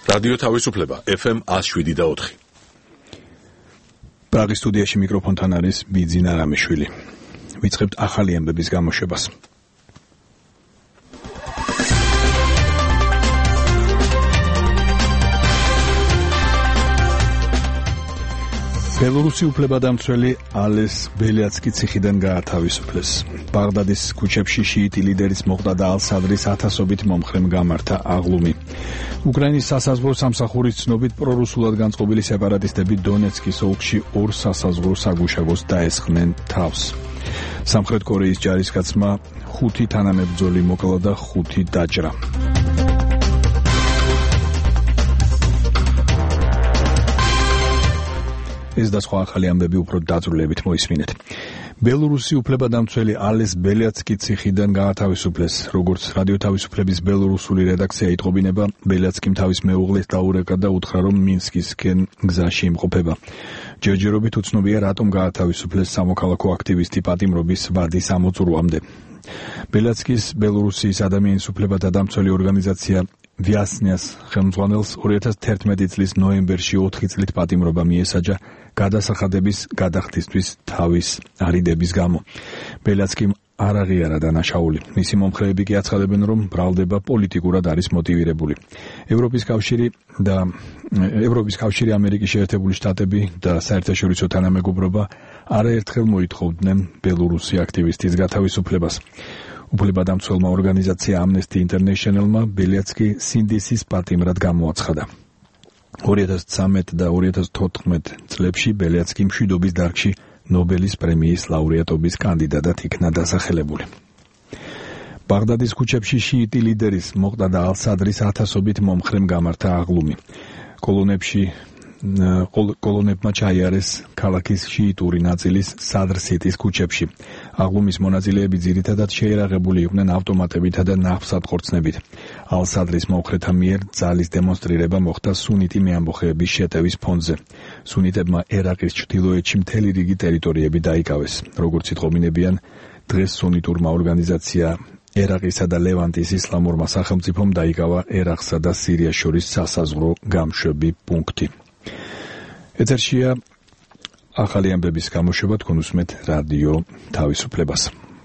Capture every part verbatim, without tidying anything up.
რადიო თავისუფლება ეფ ემ one oh seven და four. პრაღის სტუდიაში მიკროფონთან არის ბიძინა რამიშვილი. ვიწყებთ ახალი ამბების გამოშვებას. ბელორუსი უფლებადამცველი ალეს ბელიაცკი ციხიდან გაათავისუფლეს. ბაღდადის ქუჩებში შიიტი ლიდერის მოხდა და ალ-სადრის ათასობით მომხრემ გამართა აღლუმი. უკრაინის სასაზღვრო სამსახურის ცნობით პრორუსულად განწყობილი სეპარატისტები დონეცკის ოლქში ორ სასაზღვრო საგუშაგოს დაესხნენ თავს. სამხრეთ კორეის ჯარისკაცმა ხუთი თანამებრძოლი მოკლა და ხუთი დაჭრა. ეს და სხვა ახალი ამბები უფრო დაწვრილებით მოისმინეთ. ბელორუსი უფლებადამცველი ალეს ბელიაცკი ციხიდან გაათავისუფლეს. როგორც რადიო თავისუფლების ბელორუსული რედაქცია იტყობინება, ბელიაცკიმ თავის მეუღლეს დაურეკა და უთხრა, რომ მინსკისკენ გზაში იმყოფება. ჯერჯერობით უცნობია, რატომ გაათავისუფლეს სამოქალაქო აქტივისტი პატიმრობის ვადის ამოწურვამდე. ბელიაცკის ბელორუსიის ადამიანის უფლებათა დამცველი ორგანიზაცია ვიასნიას ხელმძღვანელს ორი ათას თერთმეტი წლის ნოემბერში ოთხი წლით პატიმრობა მიესაჯა გადასახადების გადახდისთვის თავის არიდების გამო. ბელიაცკიმ არ აღიარა დანაშაული. მისი მომხრეები კი აცხადებენ, რომ ბრალდება პოლიტიკურად არის მოტივირებული. ევროპის კავშირი და ევროპის კავშირი, ამერიკის შეერთებული შტატები და საერთაშორისო თანამეგობრობა არაერთხელ მოითხოვდნენ ბელორუსი აქტივისტის გათავისუფლებას. უფლებადამცველმა ორგანიზაცია Amnesty International-მა ბელიაცკი სინდისის პატიმრად გამოაცხადა. ორი ათას ცხრამეტ და ორი ათას თოთხმეტ წლებში ბელიაცკი მშვიდობის დარგში ნობელის პრემიის ლაურეატობის კანდიდატად იქნა დასახელებული. ბაღდადის ქუჩებში შიიტი ლიდერის მოხდა და ალ-სადრის ათასობით მომხრემ გამართა აღლუმი. კოლონებში კოლონებმა ჩაიარეს ქალაქის შიიტური ნაწილის სადრ-სიტის ქუჩებში. აღლუმის მონაწილეები ძირითადად შეერაღებული იყვნენ ავტომატებითა და ნავსატყორცნებით. ალ-სადრის მომხრეთა მიერ ძალის დემონსტრირება მოხდა სუნიტი მეამბოხეების შეტევის ფონზე. სუნიტებმა ერაყის ჩრდილოეთში მთელი რიგი ტერიტორიები დაიკავეს. როგორც იტყობინებიან, დღეს სუნიტურმა ორგანიზაცია ერაყისა და ლევანტის ისლამურმა სახელმწიფომ დაიკავა ერაყსა და სირიას შორის სასაზღვრო გამშვები პუნქტი. ეთერშია ახალი ამბების გამოშვება, თქვენ უსმენთ რადიო თავისუფლებას.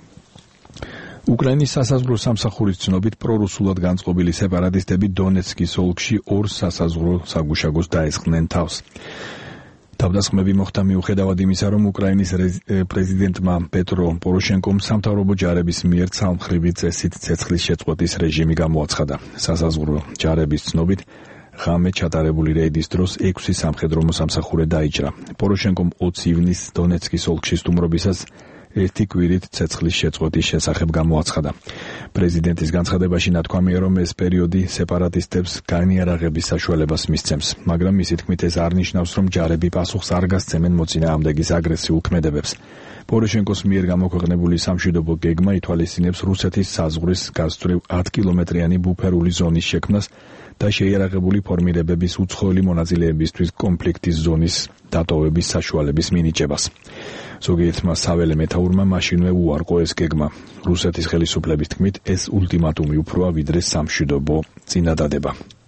უკრაინის სასაზღვრო სამსახურის ცნობით პრორუსულად განწყობილი სეპარატისტები დონეცკის ოლქში ორ სასაზღვრო საგუშაგოს დაესხნენ თავს. თავდასხმები მოხდა მიუხედავად იმისა, რომ უკრაინის პრეზიდენტმა პეტრო პოროშენკომ სამთავრობო ჯარების მიერ ცალმხრივი წესით ცეცხლის შეწყვეტის რეჟიმი გამოაცხადა. სასაზღვრო ჯარების ცნობით ღამე ჩატარებული რეიდის დროს ექვსი სამხედრო მოსამსახურე დაიჭრა. პოროშენკომ ოცი ივნისს დონეცკის ოლქში სტუმრობისას ერთი კვირით ცეცხლის შეწყვეტის შესახებ გამოაცხადა. პრეზიდენტის განცხადებაში ნათქვამია, რომ ეს პერიოდი სეპარატისტებს განიარაღების საშუალებას მისცემს, მაგრამ მისი თქმით ეს არ ნიშნავს, რომ ჯარები პასუხს არ გასცემენ მოწინააღმდეგის აგრესიულ ქმედებებს. პოროშენკოს მიერ გამოქვეყნებული სამშვიდობო გეგმა ითვალისწინებს რუსეთის საზღვრის გასწვრივ ათკილომეტრიანი ბუფერული ზონის შექმნას და შეიარაღებული ფორმირებების უცხოელი მონაწილეებისთვის კონფლიქტის ზონის დატოვების საშუალების მინიჭებას. ზოგიერთმა საველე მეთაურმა მაშინვე უარყო ეს გეგმა. რუსეთის ხელისუფლების თქმით, ეს ულტიმატუმი უფროა ვიდრე სამშვიდობო წინადადება.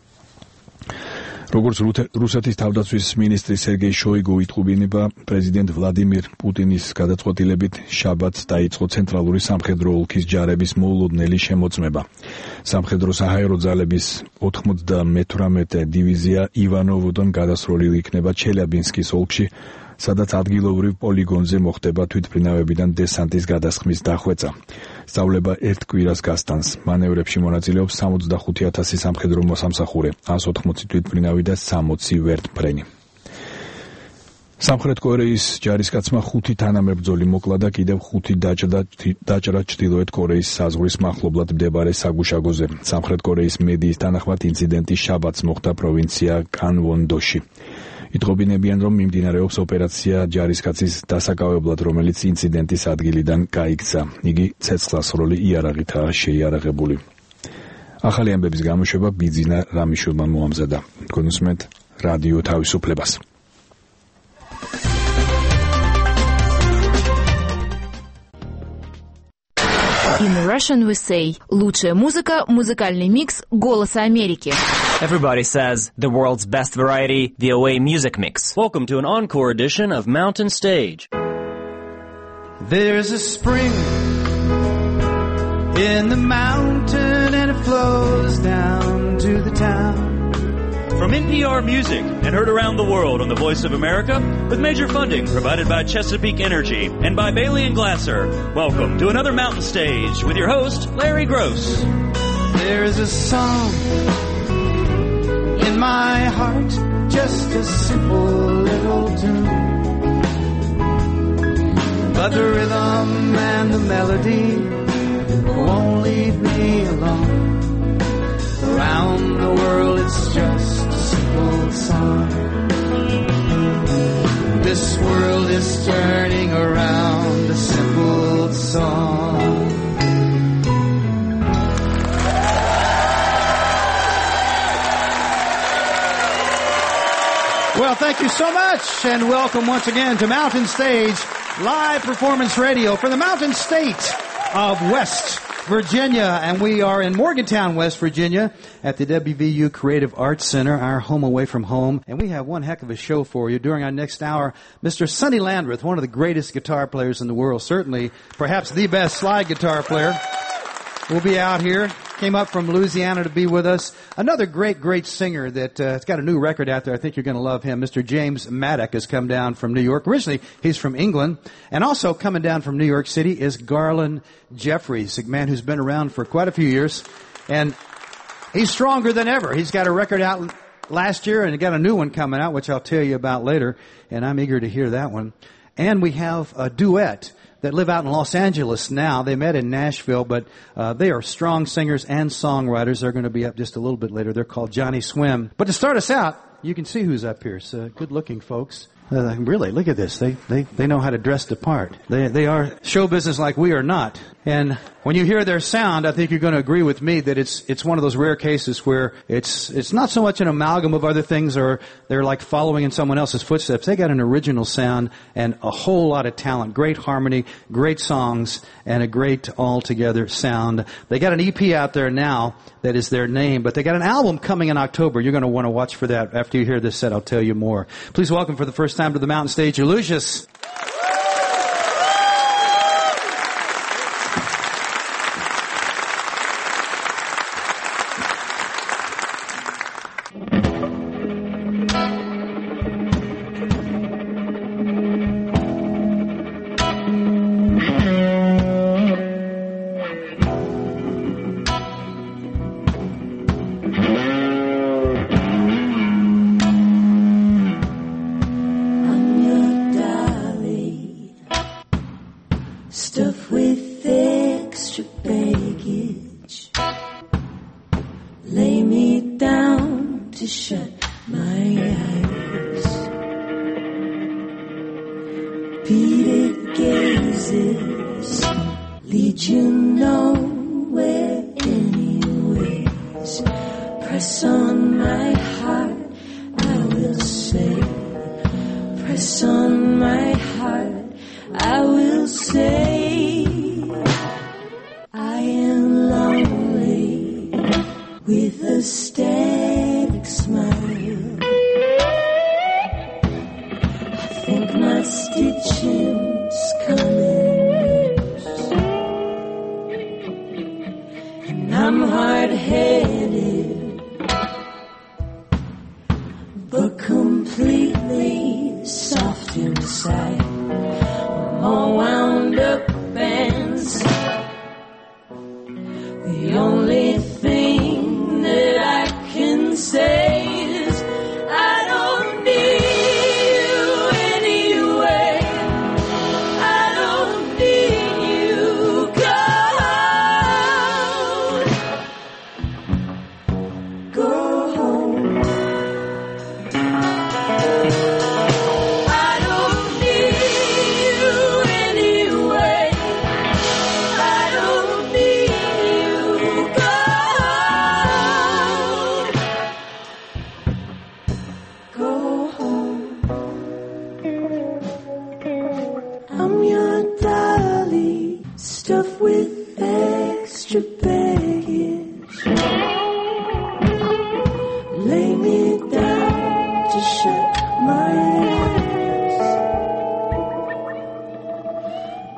როგორც რუსეთის თავდაცვის მინისტრი სერგეი შოიგუ იტყობინება, პრეზიდენტ ვლადიმირ პუტინის გადაწყვეტილებით შაბათს დაიწყო ცენტრალური სამხედრო ოლქის ჯარების მოულოდნელი შემოწმება. სამხედრო საჰაერო ძალების ოთხმოცდამეთვრამეტე დივიზია ივანოვოდან გადასროლილი იქნება ჩელიაბინსკის ოლქში, სადაც ადგილობრივ პოლიგონზე მოხდება თვითმფრინავებიდან დესანტის გადასხმის დახვეწა. სწავლება ერთ კვირას გასტანს. მანევრებში მონაწილეობს სამოცდახუთი ათასი სამხედრო მოსამსახურე, ასი ოცდაოთხი თვითმფრინავი და სამოცი ვერტმფრენი. სამხრეთ კორეის ჯარისკაცმა ხუთი თანამებრძოლი მოკლა და კიდევ ხუთი დაჭრა ჩრდილოეთ კორეის საზღვრის მახლობლად მდებარე საგუშაგოზე. სამხრეთ კორეის მედიის თანახმად ინციდენტი შაბათს მოხდა პროვინცია კანვონდოში. იტყობინებიან, რომ მიმდინარეობს ოპერაცია ჯარისკაცის დასაკავებლად, რომელიც ინციდენტის ადგილიდან გაიქცა. იგი ცეცხლსასროლი იარაღითაა შეიარაღებული. ახალი ამბების გამოშვება ბიძინა რამიშვილმა მოამზადა. თქვენ უსმენთ რადიო თავისუფლებას. In Russian we say, лучшая музыка, музыкальный микс «Голоса Америки». Everybody says the world's best variety, V O A Music Mix. Welcome to an encore edition of Mountain Stage. There's a spring in the mountain and it flows down to the town. From N P R Music and heard around the world on the Voice of America with major funding provided by Chesapeake Energy and by Bailey and Glasser. Welcome to another Mountain Stage with your host, Larry Gross. There's a song in my heart, just a simple little tune. But the rhythm and the melody won't leave me alone. Around the world it's just a simple song. This world is turning around, a simple song. Well, thank you so much, and welcome once again to Mountain Stage, live performance radio for the Mountain State of West Virginia. And we are in Morgantown, West Virginia, at the W V U Creative Arts Center, our home away from home. And we have one heck of a show for you. During our next hour, Mister Sonny Landreth, one of the greatest guitar players in the world, certainly perhaps the best slide guitar player, will be out here. Came up from Louisiana to be with us. Another great, great singer that uh, has got a new record out there. I think you're going to love him. Mister James Maddock has come down from New York. Originally, he's from England. And also coming down from New York City is Garland Jeffries, a man who's been around for quite a few years. And he's stronger than ever. He's got a record out last year and he got a new one coming out, which I'll tell you about later. And I'm eager to hear that one. And we have a duet that live out in Los Angeles now. They met in Nashville, but uh, they are strong singers and songwriters. They're going to be up just a little bit later. They're called Johnny Swim. But to start us out, you can see who's up here. So good-looking folks. Uh, really, look at this. They, they they know how to dress the part. They they are show business like we are not. And when you hear their sound, I think you're going to agree with me that it's it's one of those rare cases where it's it's not so much an amalgam of other things or they're like following in someone else's footsteps. They got an original sound and a whole lot of talent. Great harmony, great songs, and a great all-together sound. They got an E P out there now that is their name, but they got an album coming in October. You're going to want to watch for that. After you hear this set, I'll tell you more. Please welcome for the first time to the Mountain Stage, Lucius.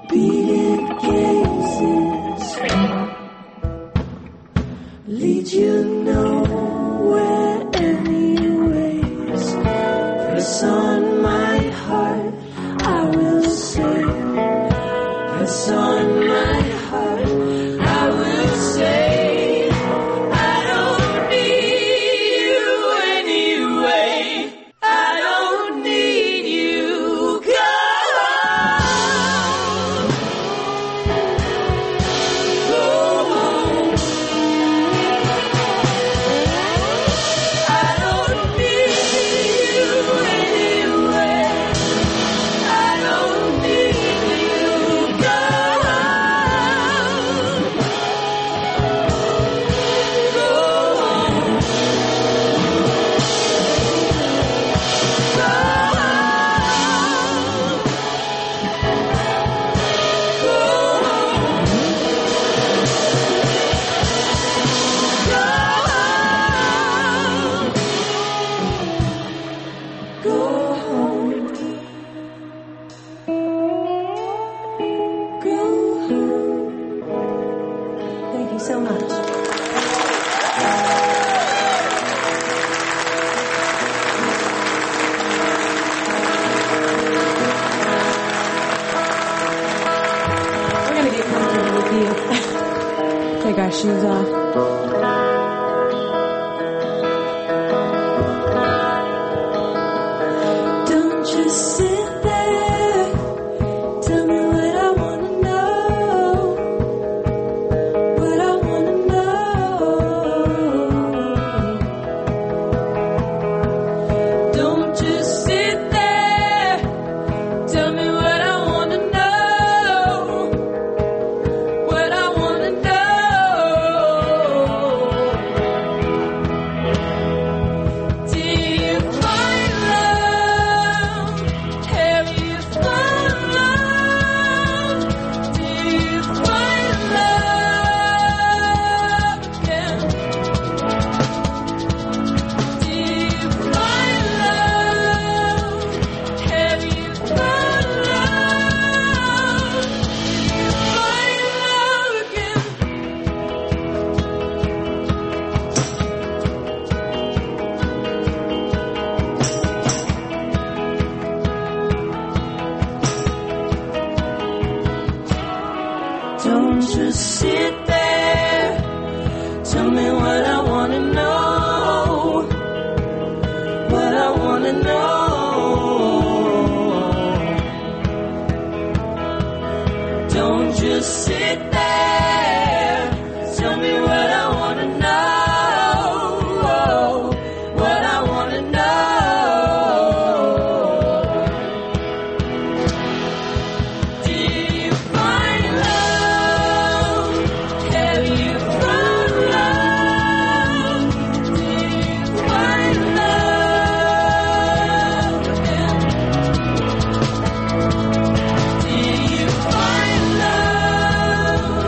beaded gazes lead you nowhere anyways. Press on my heart, I will say. Press on my heart, I will say. I don't need you anyway. I don't need you. Go home. Go home. I don't need you anyway. I don't need you. Go home. Go home. Go home. Go home. Thank you so much. We're gonna get comfortable with you. Take our shoes off. Don't just sit there. Tell me what I wanna know. What I wanna know. Don't just sit there. Tell me what I wanna know. What I wanna know. Did you find love? Have you found love? Did you find love again? Did you find love? Have you found love? Did you find love again? Don't just sit there. Tell me what I wanna know. What I wanna know. Don't just sit there. Tell me what I wanna know. What I wanna know. Did you find love? Have you found love? Did you find love again? Did you find love?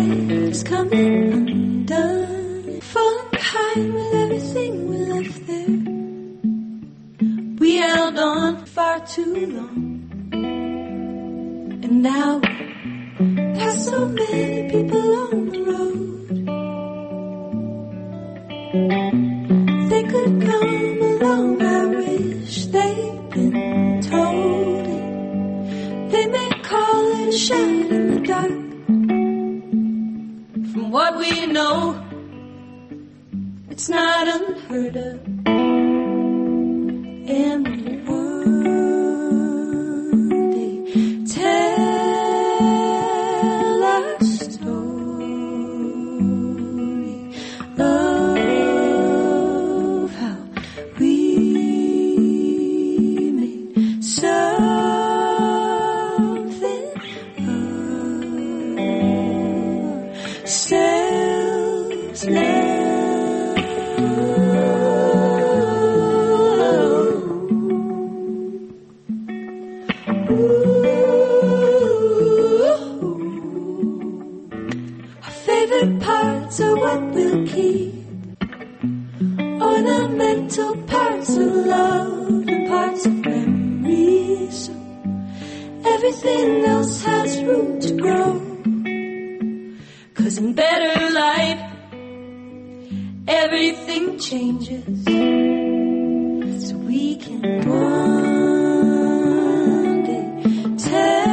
is coming undone. Falling behind with everything we left there. We held on far too long. And now there's so many people on the road. They could come along, I wish they'd been told it. They may call it a shot in the dark. From what we know, it's not unheard of. And the word they tell our story of how we made something of ourselves now. Parts are what we'll keep. Ornamental parts of love and parts of memory. So everything else has room to grow. 'Cause in better life, everything changes. So we can one day tell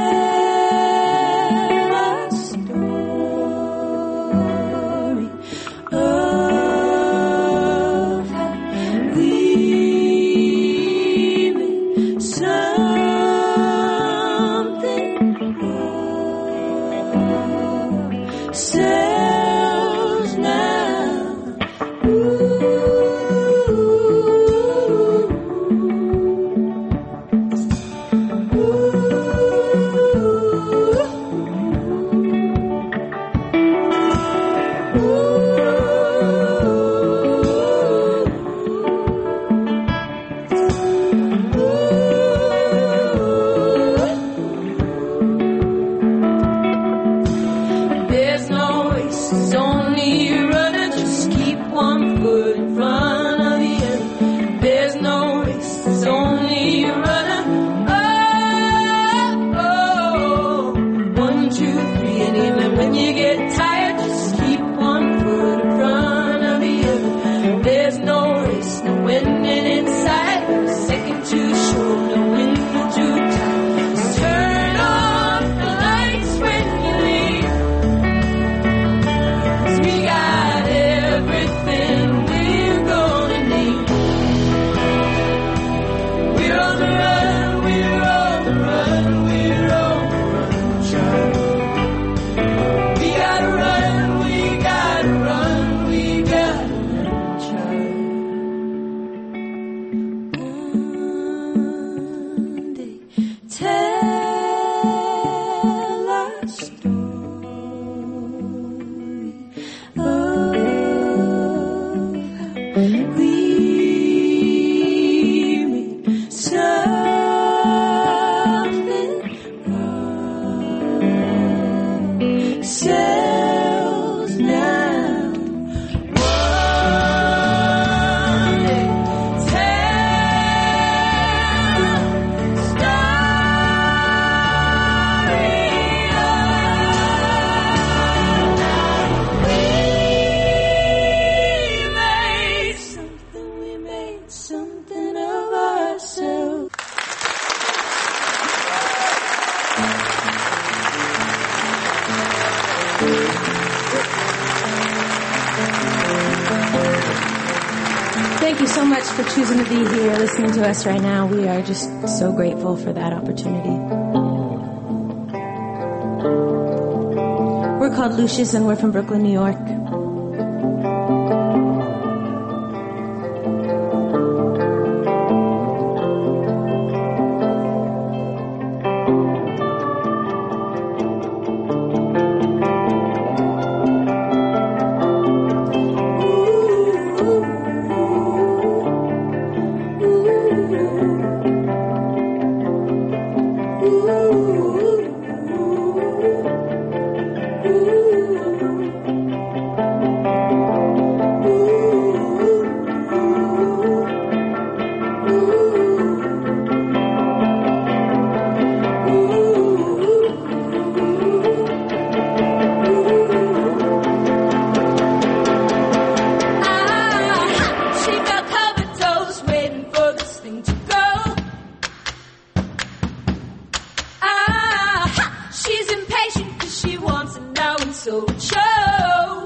Thank you so much for choosing to be here, listening to us right now. We are just so grateful for that opportunity. We're called Lucius and we're from Brooklyn, New York. Ooh. road show.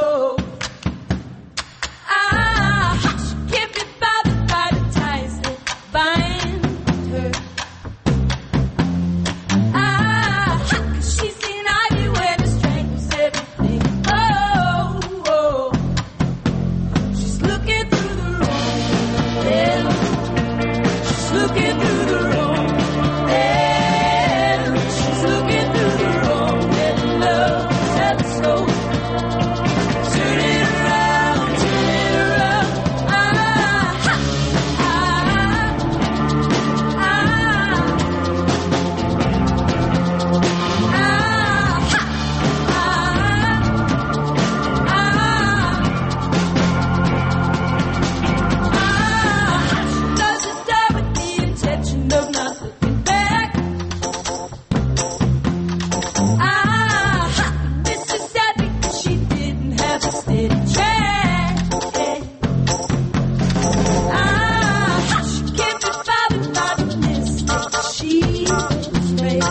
Ah, she can't be bothered by the ties that bind her. Ah, 'cause she's seen ivy where the strangles everything. Oh, oh, she's looking through the wrong lens. She's looking through the wrong lens. She's looking through the wrong lens. Telescope. Turn it around, turn it around. Ah, ah, ah, ah, ah, ah. Does it start with the intention of not looking back? Ah, this is sad because she didn't have a steady track. Ah, she can't be bothered by the mistake she made.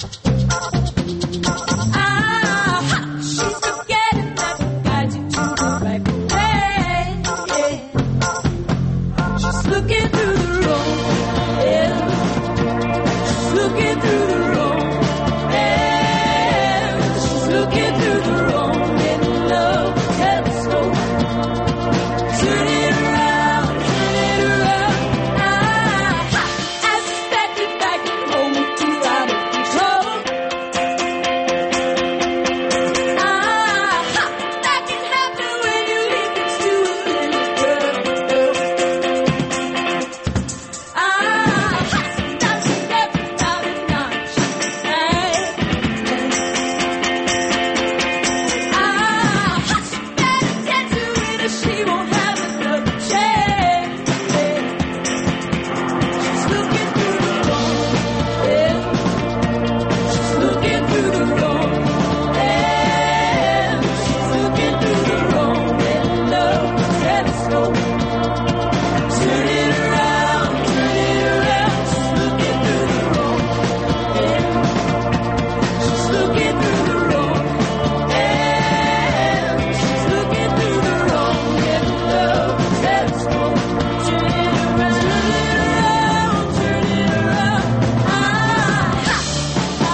Ah, she's forgetting that the guide you to the right way. She's looking through the wrong lens. She's looking through the wrong lens. She's looking through the wrong lens. Telescope. Turn it around, turn it around. Ah, as it's back back at home and too out of control. Ah, that can happen when you leave it to a little girl. Ah, sometimes she steps out and not she's sad. Ah, she better tend to it or she won't have another chance. She's looking through the wrong lens. She's looking through the wrong lens. She's looking through the wrong lens. Telescope. Turn it around, turn it around. She's looking through the wrong lens. She's looking through the wrong lens. She's looking through the wrong lens. Telescope. Turn it around, turn it around, turn it around. Ah, ah, ah,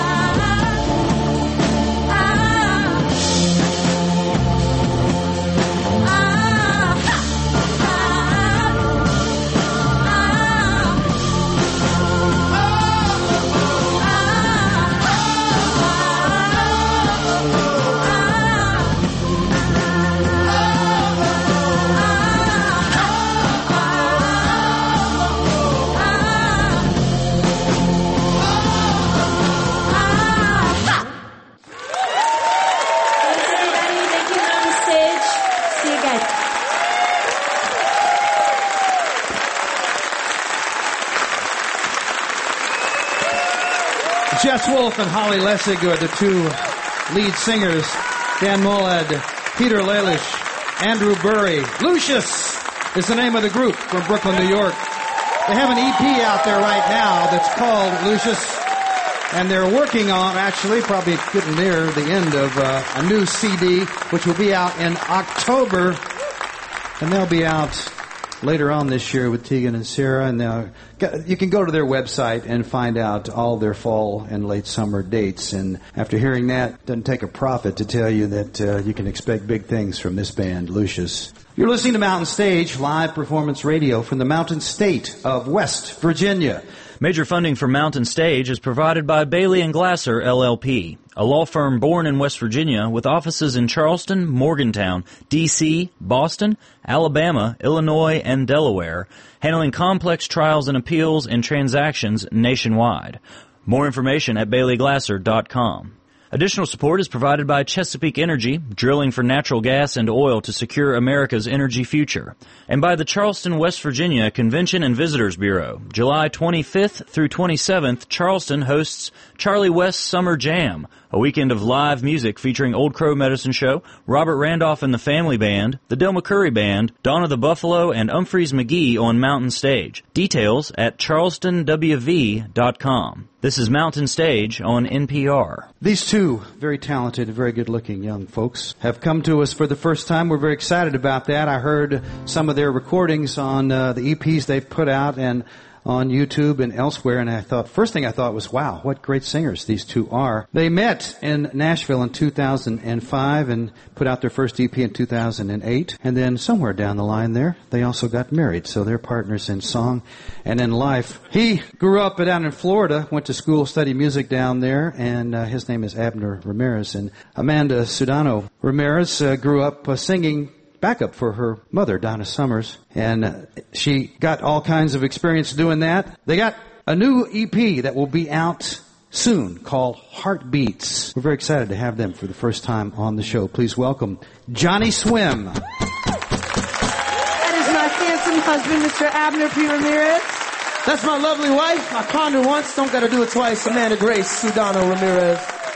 Thanks, everybody. Thank you on the stage. See you guys. Jess Wolf and Holly Lessig are the two lead singers. Dan Molad, Peter Lalish, Andrew Burry. Lucius is the name of the group from Brooklyn, New York. They have an E P out there right now that's called Lucius, and they're working on, actually, probably getting near the end of uh, a new C D, which will be out in October, and they'll be out later on this year with Tegan and Sarah, and uh, you can go to their website and find out all their fall and late summer dates. And after hearing that, it doesn't take a prophet to tell you that uh, you can expect big things from this band, Lucius. You're listening to Mountain Stage, live performance radio from the Mountain State of West Virginia. Major funding for Mountain Stage is provided by Bailey and Glasser, L L P, a law firm born in West Virginia with offices in Charleston, Morgantown, D C, Boston, Alabama, Illinois, and Delaware, handling complex trials and appeals and transactions nationwide. More information at bailey glasser dot com. Additional support is provided by Chesapeake Energy, drilling for natural gas and oil to secure America's energy future, and by the Charleston, West Virginia Convention and Visitors Bureau. July twenty-fifth through twenty-seventh, Charleston hosts Charlie West's Summer Jam, a weekend of live music featuring Old Crow Medicine Show, Robert Randolph and the Family Band, the Del McCurry Band, Dawn of the Buffalo, and Humphreys McGee on Mountain Stage. Details at charleston w v dot com. This is Mountain Stage on N P R. These two very talented, very good-looking young folks have come to us for the first time. We're very excited about that. I heard some of their recordings on uh, the E Ps they've put out and on YouTube and elsewhere, and I thought, first thing I thought was, wow, what great singers these two are. They met in Nashville in two thousand five and put out their first E P in two thousand eight, and then somewhere down the line there, they also got married, so they're partners in song and in life. He grew up down in Florida, went to school, studied music down there, and uh, his name is Abner Ramirez, and Amanda Sudano Ramirez uh, grew up uh, singing backup for her mother, Donna Summers, and uh, she got all kinds of experience doing that. They got a new E P that will be out soon called Heartbeats. We're very excited to have them for the first time on the show. Please welcome Johnny Swim. That is my handsome husband, Mister Abner P. Ramirez. That's my lovely wife. I conned her once, don't gotta do it twice. Amanda Grace Sudano Ramirez.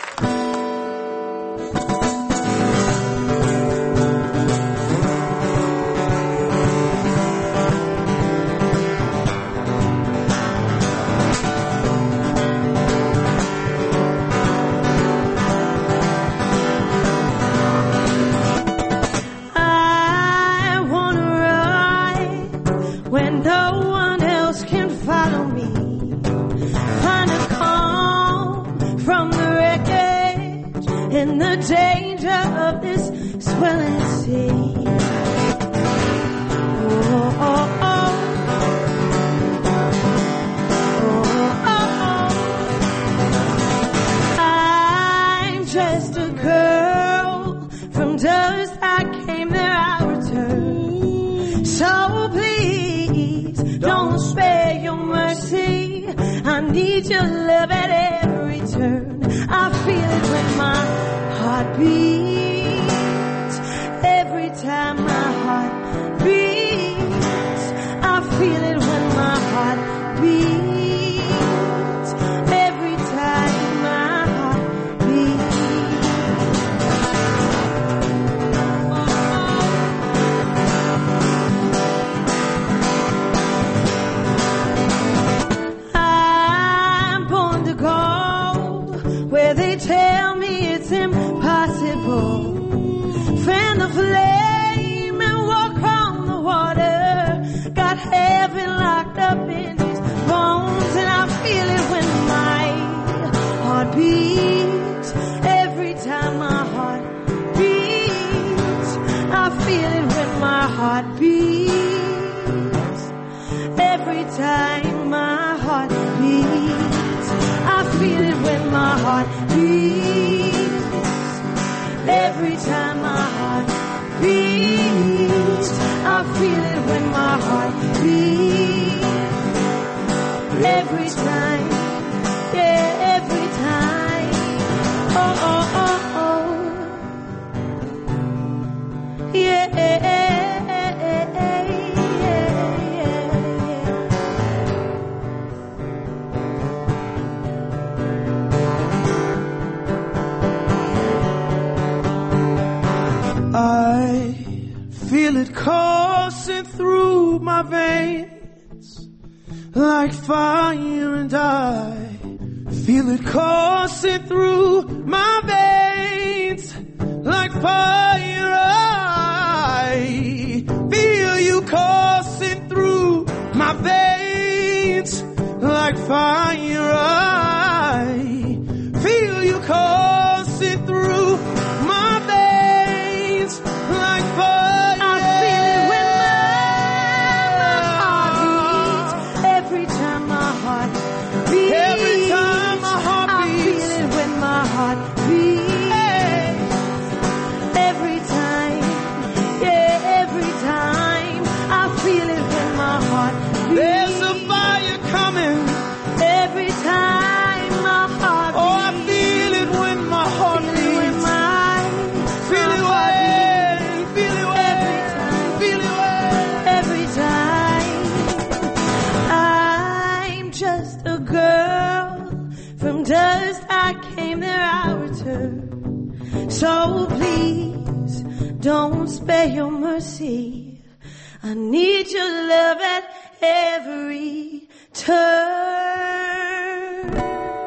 So please don't spare your mercy. I need your love at every turn.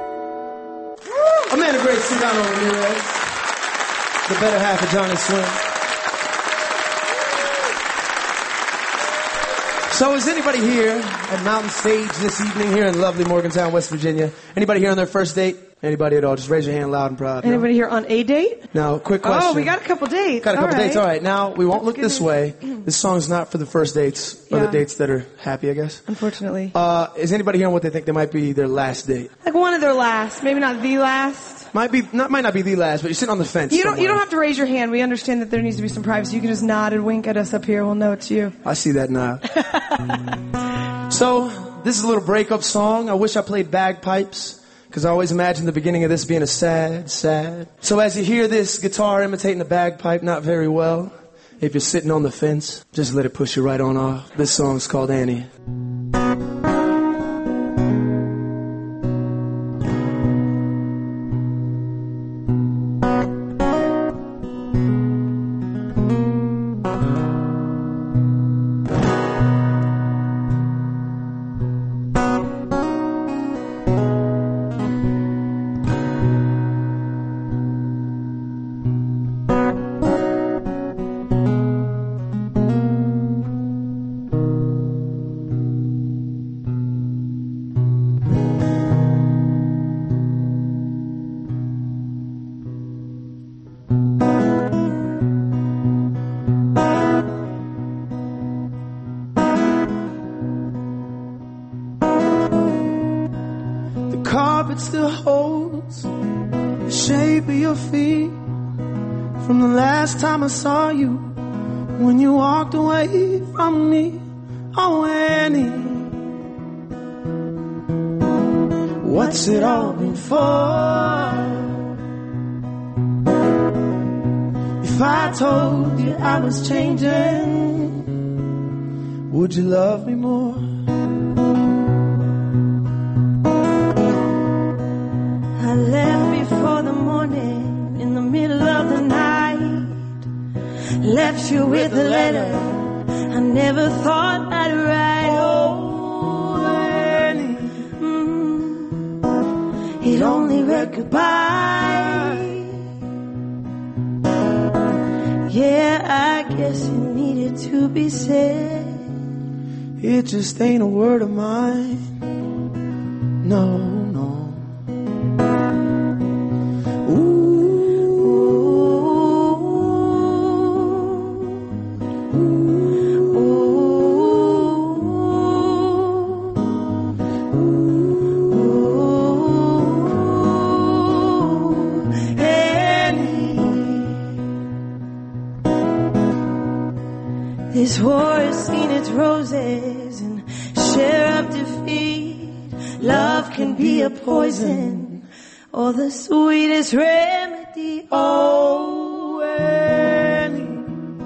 Amanda Grace Sedano Ramirez, the better half of Johnny Swing. So is anybody here at Mountain Stage this evening here in lovely Morgantown, West Virginia? Anybody here on their first date? Anybody at all? Just raise your hand loud and proud. Anybody here on a date? Now, quick question. Oh, we got a couple dates. Got a couple all right. dates. All right. Now, we won't Let's look get this it. way. This song's not for the first dates or Yeah. the dates that are happy, I guess. Unfortunately. Uh, is anybody here on what they think they might be their last date? Like one of their last. Maybe not the last. Might be, not, might not be the last, but you're sitting on the fence. You don't, you somewhere. don't have to raise your hand. We understand that there needs to be some privacy. You can just nod and wink at us up here. We'll know it's you. I see that now. So, this is a little breakup song. I wish I played bagpipes, because I always imagine the beginning of this being a sad, sad. So as you hear this guitar imitating the bagpipe not very well, if you're sitting on the fence, just let it push you right on off. This song's called Annie. Carpet still holds the shape of your feet from the last time I saw you when you walked away from me. Oh, Annie, what's it all been for? If I told you I was changing, would you love me more? I left before the morning, in the middle of the night. Left you with a letter I never thought I'd write. Oh, Annie, mm, it only read goodbye. Yeah, I guess it needed to be said. It just ain't a word of mine. No, no. This war has seen its roses and share of defeat. Love can be a poison or the sweetest remedy. Oh, Annie,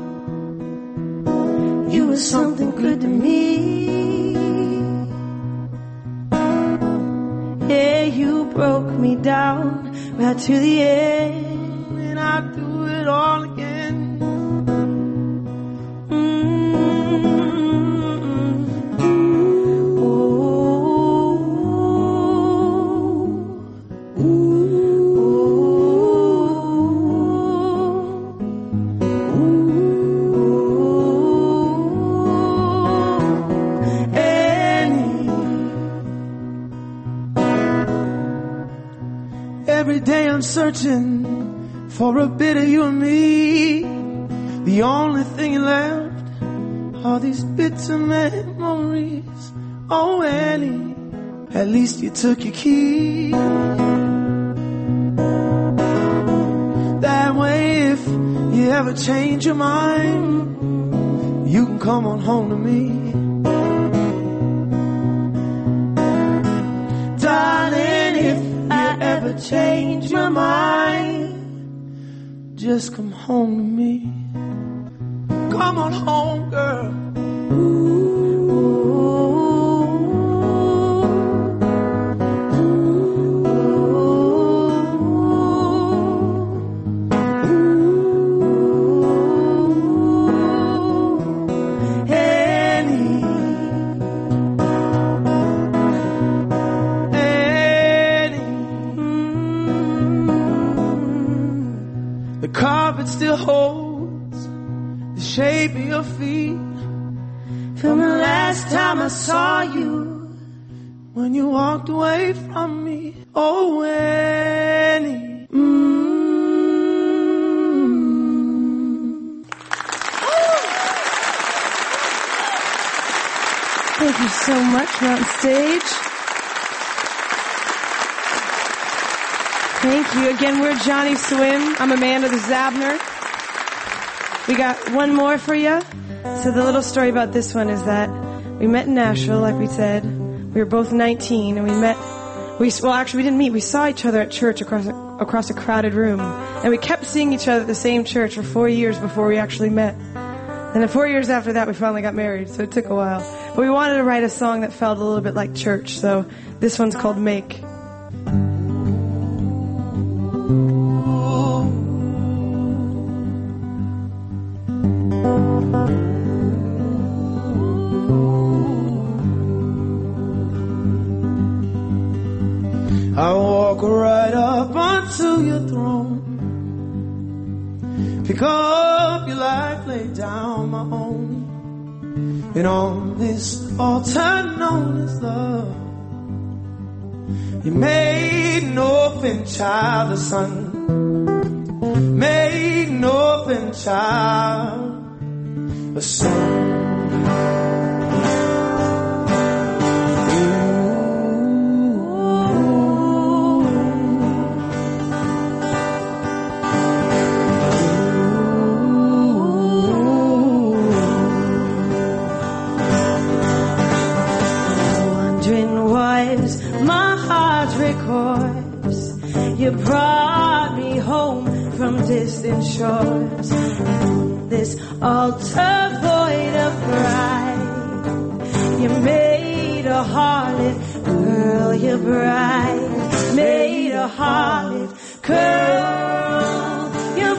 you were something good to me. Yeah, you broke me down right to the end, and I'd do it all again. Every day I'm searching for a bit of you and me. The only thing left are these bits of memories. Oh, Annie, at least you took your key. That way, if you ever change your mind, you can come on home to me. Darling, if I ever change my mind, just come home to me. Come on home, girl. shape of your feet from the last time I saw you, when you walked away from me. Oh, Annie. Mm-hmm. Thank you so much, Mountain Stage. Thank you. Again, we're Johnny Swim. I'm Amanda. This is Abner. We got one more for you. So the little story about this one is that we met in Nashville, like we said. We were both nineteen, and we met, we, well, actually we didn't meet. We saw each other at church across a, across a crowded room. And we kept seeing each other at the same church for four years before we actually met. And then four years after that, we finally got married, so it took a while. But we wanted to write a song that felt a little bit like church, so this one's called Make. I walk right up onto your throne, pick up your life, lay down my own, and on this altar known as love, you made an orphan child a son, made an orphan child a son. You brought me home from distant shores, and this altar void of pride, you made a harlot girl your bride, made a harlot girl your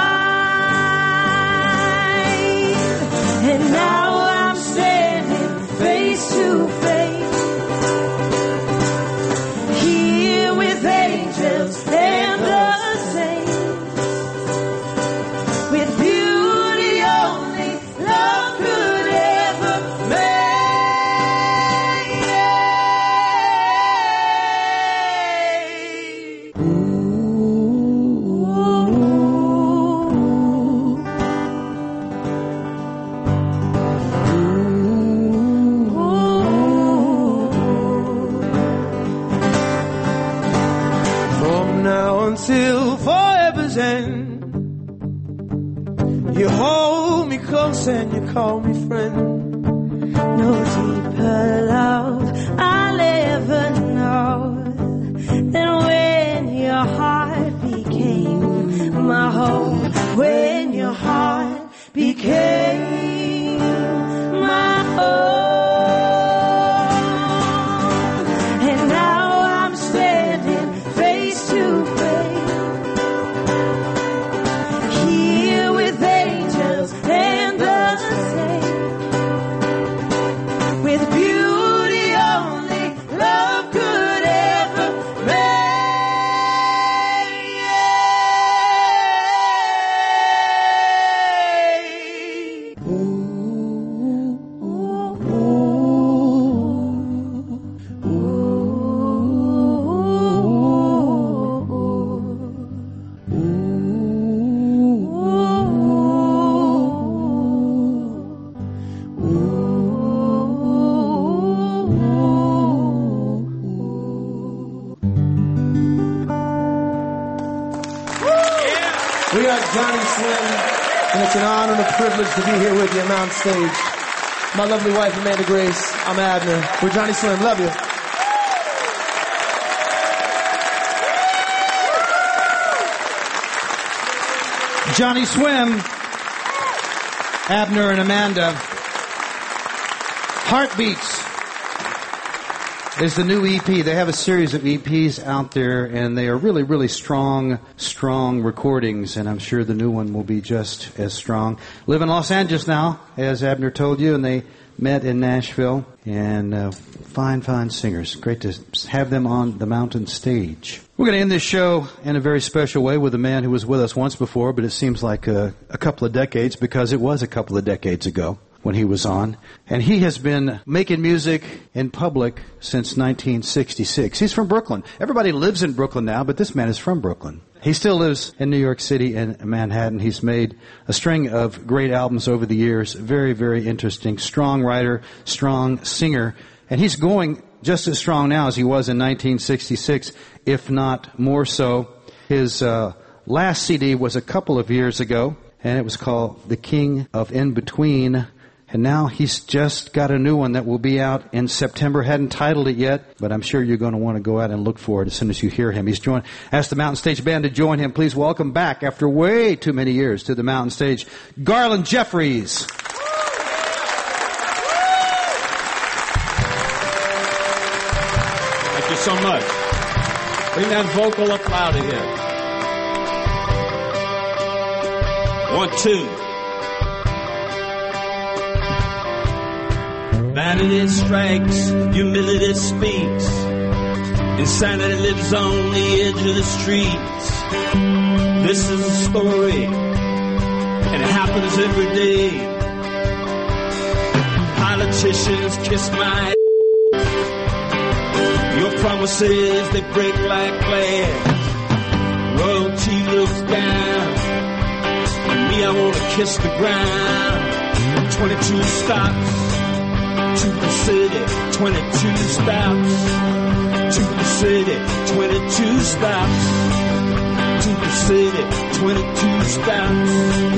bride, and now I'm standing face to face, and the saints, with beauty only love could ever make. Ooh, ooh, from now until forever's end, you hold me close and you call me friend. No deeper love I'll ever know than when your heart became my home, when your heart became my home. And now I'm standing face to face, here with angels and the saints, with beauty only love could ever make. Ooh, ooh, ooh, We are Johnny Swim, and it's an honor and a privilege to be here with you on Mountain Stage. My lovely wife, Amanda Grace. I'm Abner. We're Johnny Swim. Love you. Johnny Swim, Abner and Amanda. Heartbeats is the new E P. They have a series of E Ps out there, and they are really, really strong, strong recordings, and I'm sure the new one will be just as strong. Live in Los Angeles now, as Abner told you, and they met in Nashville. and uh, fine, fine singers. Great to have them on the Mountain Stage. We're going to end this show in a very special way with a man who was with us once before, but it seems like a, a couple of decades because it was a couple of decades ago when he was on. And he has been making music in public since nineteen sixty-six. He's from Brooklyn. Everybody lives in Brooklyn now, but this man is from Brooklyn. He still lives in New York City and Manhattan. He's made a string of great albums over the years. Very, very interesting. Strong writer, strong singer. And he's going just as strong now as he was in nineteen sixty-six, if not more so. His uh, last C D was a couple of years ago, and it was called The King of In-Between. And now he's just got a new one that will be out in September. Hadn't titled it yet, but I'm sure you're going to want to go out and look for it as soon as you hear him. He's joined, asked the Mountain Stage Band to join him. Please welcome back, after way too many years, to the Mountain Stage, Garland Jeffries. Thank you so much. Bring that vocal up louder here. One, two. Vanity strikes, humility speaks. Insanity lives on the edge of the streets. This is a story, and it happens every day. Politicians kiss my ass. Your promises, they break like glass. Royalty looks down. And me, I want to kiss the ground. twenty-two stops to the city, twenty-two stops to the city, twenty-two stops to the city, twenty-two stops.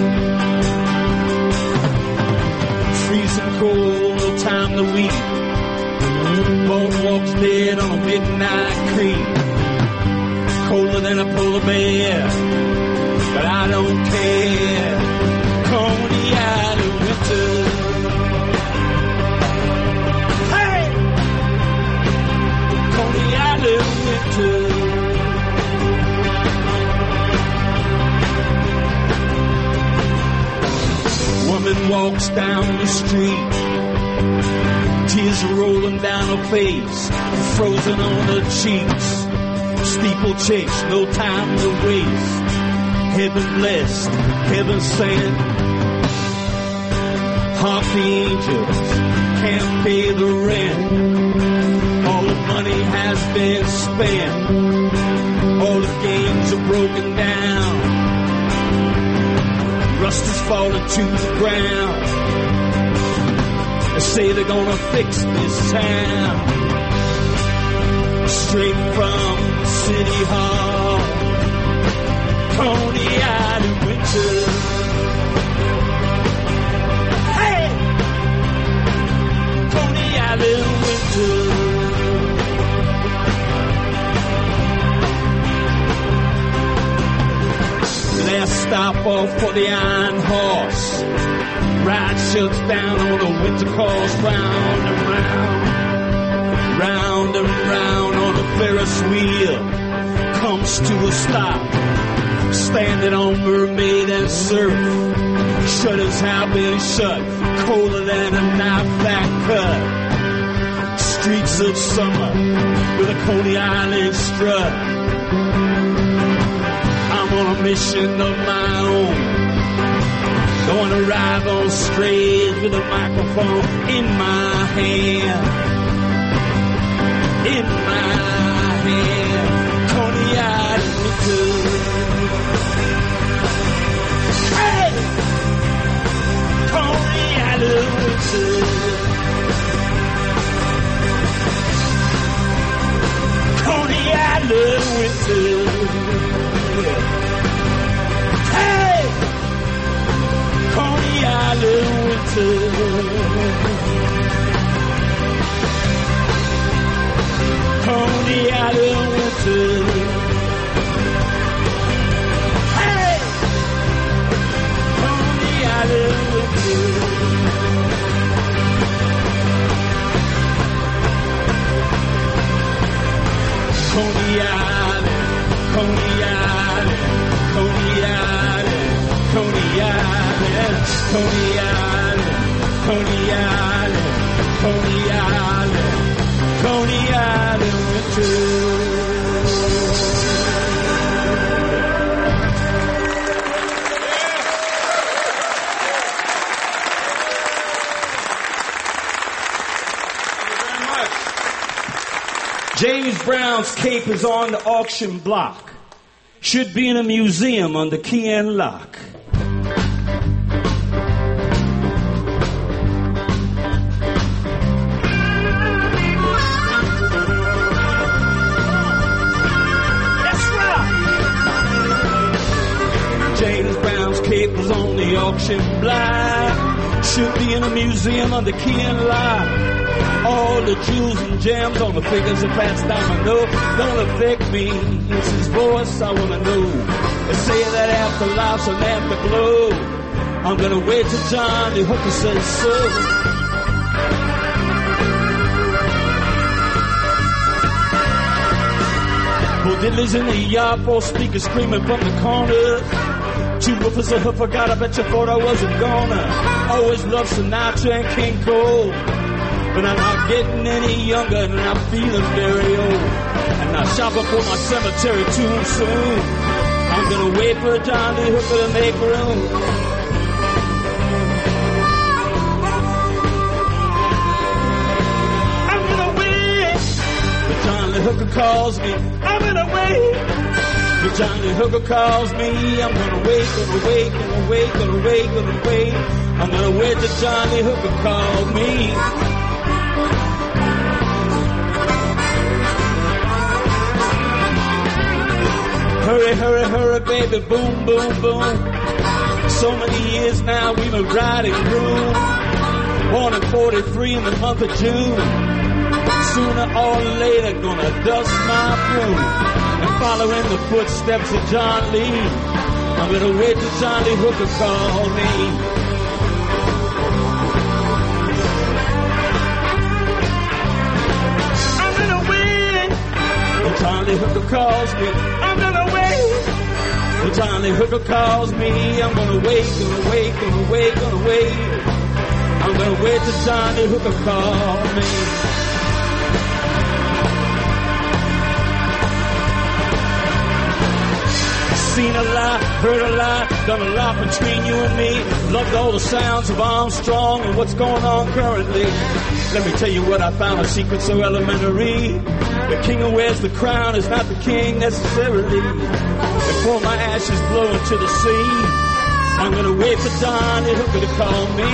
Freezing cold, no time to weep. Boardwalk's dead on a midnight creek. Colder than a polar bear, but I don't care. Coney Island winter. Woman walks down the street, tears are rolling down her face, frozen on her cheeks. Steeplechase, no time to waste. Heaven blessed, heaven sent. Hark the angels, can't pay the rent. All the money has been spent. All the games are broken down. Rust is falling to the ground. They say they're gonna fix this town. Straight from City Hall, Coney Island winter. Hey, Coney Island winter. Last stop off for the Iron Horse. Ride shuts down on the winter course. Round and round, round and round on the Ferris wheel. Comes to a stop, standing on Mermaid and Surf. Shutters have been shut, colder than a knife that cut. Streets of summer with a Coney Island strut. On a mission of my own, going to arrive on stage with a microphone in my hand, in my hand. Coney Island winter. Hey, Coney Island winter. Coney Island winter. Hey, Coney Island winter. Coney Island winter. Hey, Coney Island winter. Coney Island, Coney Island, Coney Island, Coney Island, Coney Island, Coney Island, Coney Island. James Brown's cape is on the auction block. Should be in a museum under key and lock. That's right. James Brown's cape is on the auction block. Should be in a museum under key and lock. All the jewels and gems on the fingers of Pat's domino don't affect me. It's his voice I wanna know. They say that after life's an afterglow. I'm gonna wait till Johnny Hooker says so. Well, diddlers in the yard, four speakers screaming from the corner. Two woofers a hoofer, God, I bet you thought I wasn't gonna. Always loved Sinatra and King Cole. But I'm not getting any younger and I'm feeling very old. And I shop up for my cemetery tomb soon. I'm gonna wait for Johnny Hooker to make room. I'm gonna wait till Johnny Hooker calls me. I'm gonna wait till Johnny Hooker calls me. I'm gonna wait, gonna wait, gonna wait, gonna wait, gonna wait. I'm gonna wait till Johnny Hooker calls me. Hurry, hurry, hurry, baby, boom, boom, boom. So many years now we've been riding through. Born in forty-three in the month of June. Sooner or later gonna dust my plume and follow in the footsteps of John Lee. I'm gonna wait till Johnny Hooker call me. I'm gonna wait till Johnny Hooker calls me. I'm gonna wait till Johnny Hooker calls me. I'm gonna wait, gonna wait, gonna wait, gonna wait. I'm gonna wait till Johnny Hooker calls me. Seen a lot, heard a lot, done a lot between you and me. Loved all the sounds of Armstrong and what's going on currently. Let me tell you what I found, a secret so elementary. The king who wears the crown is not the king necessarily. Before my ashes blow into the sea, I'm gonna wait for Johnny Hooker to call me.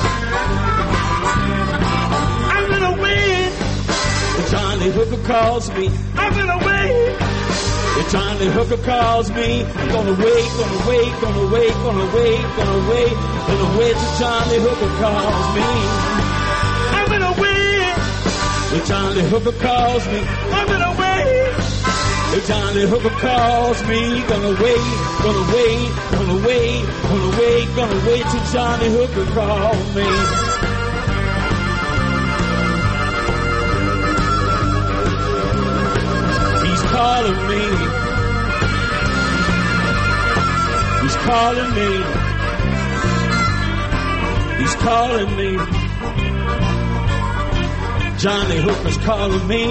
I'm gonna wait till Johnny Hooker calls me. I'm gonna wait till Johnny Hooker calls me. I'm gonna wait, gonna wait, gonna wait, gonna wait, gonna wait, gonna wait till Johnny Hooker calls me. I'm gonna wait till Johnny Hooker calls me. I'm gonna wait till Johnny Hooker calls me. Gonna wait, gonna wait, gonna wait, gonna wait, gonna wait till Johnny Hooker calls me. Calling me. He's calling me. He's calling me. Johnny Hooker's calling me.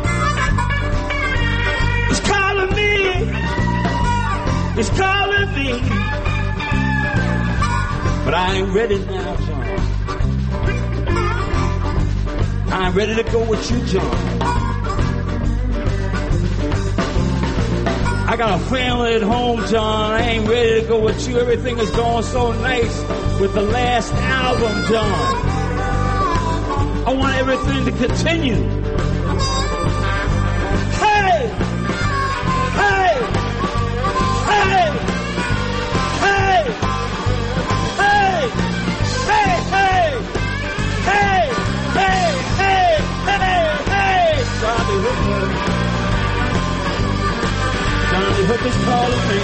He's calling me. He's calling me. But I ain't ready now, John. I ain't ready to go with you, John. I got a family at home, John. I ain't ready to go with you. Everything is going so nice with the last album, John. I want everything to continue. Hey! Hey! Hey! Hey! Hey! Hey! Hey! Hey! Hey! Hey! Hey! Hey! Johnny Hooker. Johnny Hooker's calling me.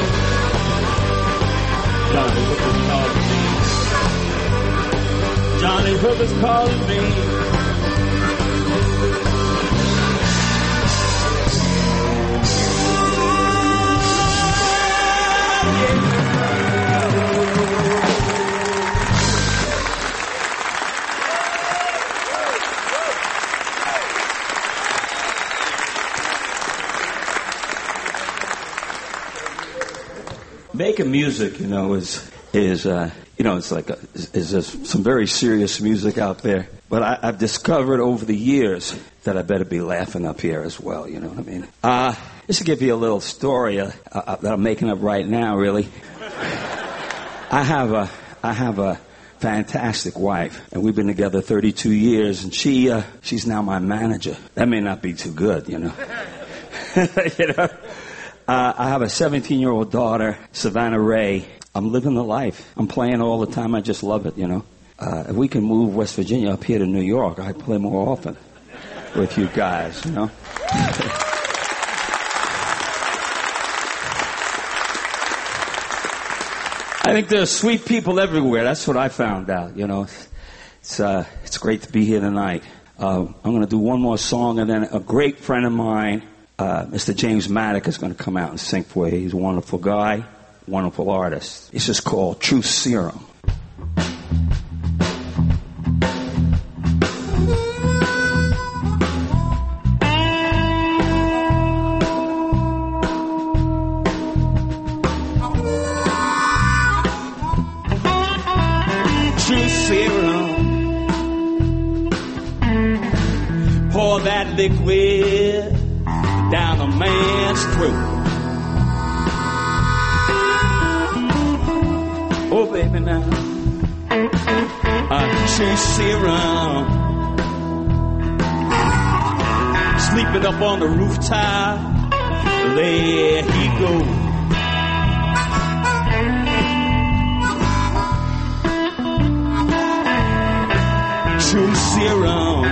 Johnny Hooker's calling me. Johnny Hooker's calling me. Making music, you know, is is uh, you know, it's like a, is, is some very serious music out there. But I, I've discovered over the years that I better be laughing up here as well, you know what I mean? Uh, just to give you a little story uh, uh, that I'm making up right now, really. I have a, I have a fantastic wife, and we've been together thirty-two years, and she, uh, she's now my manager. That may not be too good, you know. you know? Uh, I have a seventeen-year-old daughter, Savannah Ray. I'm living the life. I'm playing all the time. I just love it, you know. Uh, if we can move West Virginia up here to New York, I'd play more often with you guys, you know. I think there's sweet people everywhere. That's what I found out, you know. It's uh, it's great to be here tonight. Uh, I'm going to do one more song, and then a great friend of mine, uh, Mister James Maddock, is going to come out and sing for you. He's a wonderful guy, wonderful artist. It's just called Truth Serum. Pour that liquid down a man's throat. Oh, baby, now. Uh, Truth Serum. Sleeping up on the rooftop. There he goes. Truth Serum.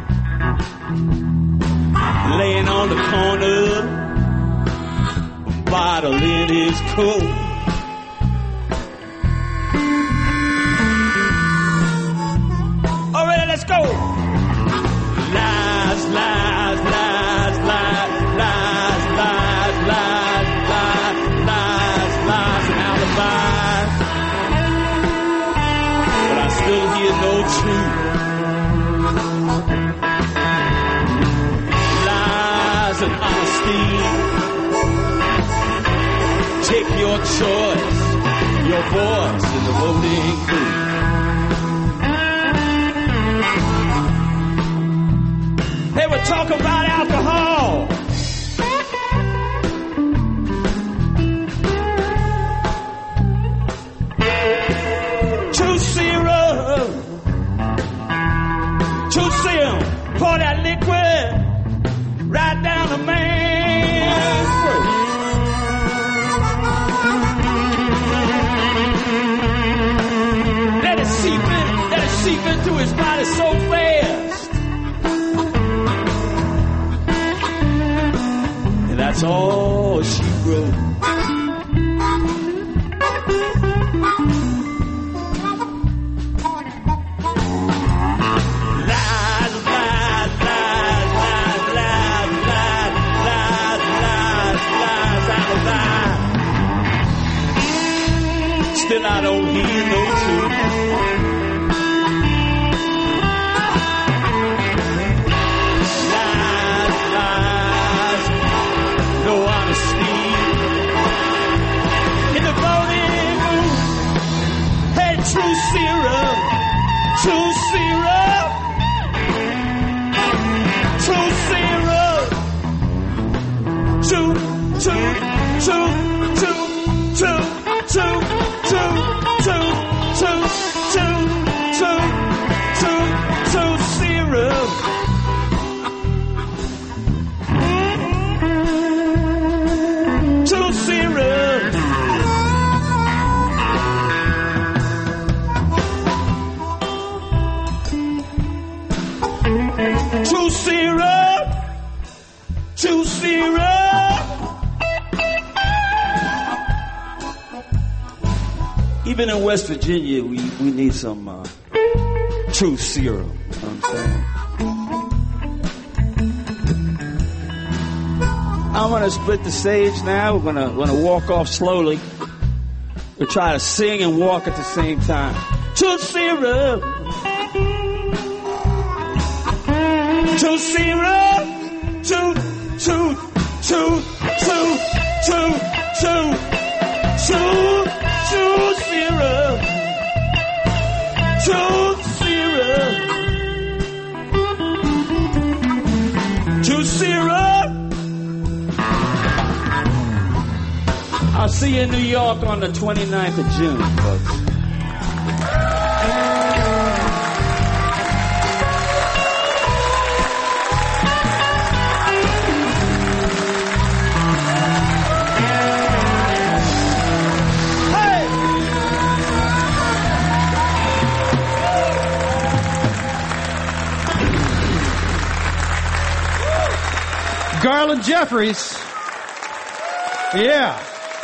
Laying on the corner, a bottle in his coat. All right, let's go. Lies, lies, lies, lies, lies, lies, lies, lies, lies, lies, and alibis. But I still hear no truth. And honesty. Take your choice, your voice in the voting booth. Hey, we're talking about alcohol. Truth Serum. Truth Serum. Pour that liquid right down the man's throat. Let it seep in, let it seep into his body so fast. And that's all she wrote. Still I don't hear no truth. Lies, lies, no honesty. In the voting booth, hey, Truth Serum, Truth Serum, Truth Serum, Truth, Truth, Truth, Truth, Truth, Truth. Two, two, two, two, two, two, two serum. Two serum. Two serum. Two serum. Even in West Virginia, we, we need some uh, Truth Serum. You know what I'm saying? I'm going to split the stage now. We're going to going to walk off slowly. We'll try to sing and walk at the same time. Truth Serum. Truth Serum. Truth, truth, truth, truth, truth, truth, truth. Truth Serum, Truth Serum, I'll see you in New York on the twenty-ninth of June, folks. Garland Jeffries. Yeah.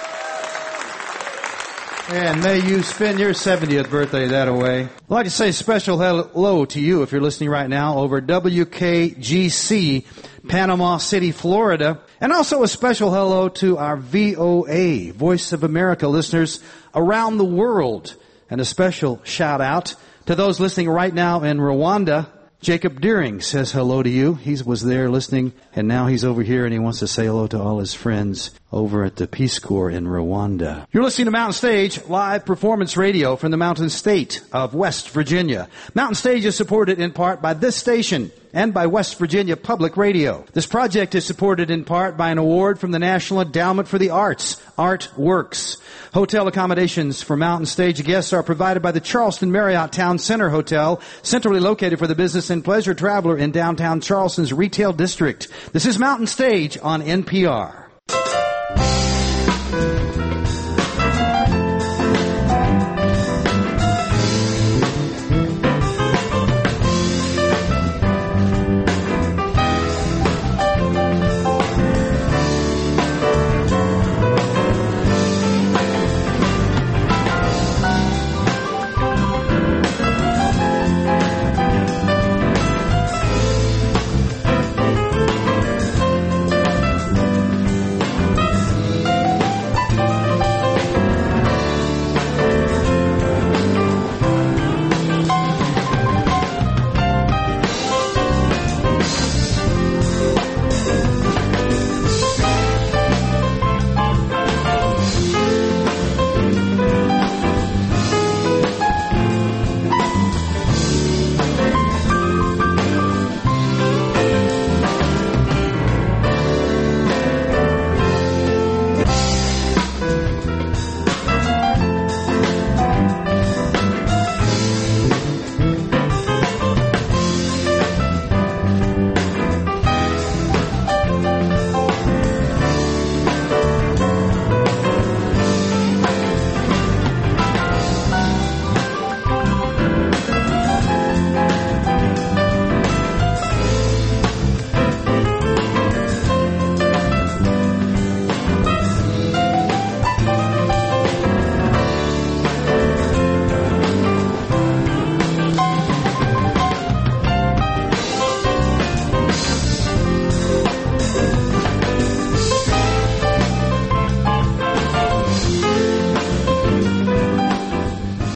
And may you spend your seventieth birthday that away. I'd like to say a special hello to you if you're listening right now over W K G C, Panama City, Florida. And also a special hello to our V O A, Voice of America listeners around the world. And a special shout out to those listening right now in Rwanda. Jacob Deering says hello to you. He was there listening, and now he's over here, and he wants to say hello to all his friends over at the Peace Corps in Rwanda. You're listening to Mountain Stage, live performance radio from the Mountain State of West Virginia. Mountain Stage is supported in part by this station and by West Virginia Public Radio. This project is supported in part by an award from the National Endowment for the Arts, Art Works. Hotel accommodations for Mountain Stage guests are provided by the Charleston Marriott Town Center Hotel, centrally located for the business and pleasure traveler in downtown Charleston's retail district. This is Mountain Stage on N P R.